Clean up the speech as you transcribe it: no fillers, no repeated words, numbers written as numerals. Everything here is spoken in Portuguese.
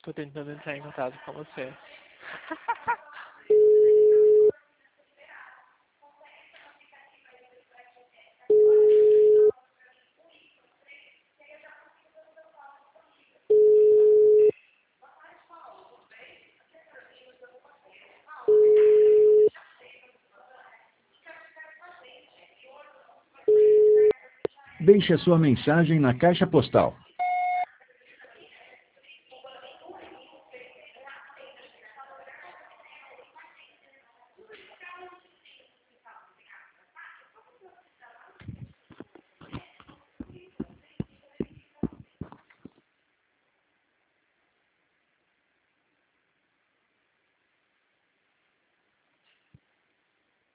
Tô tentando entrar em contato com você. Deixe a sua mensagem na caixa postal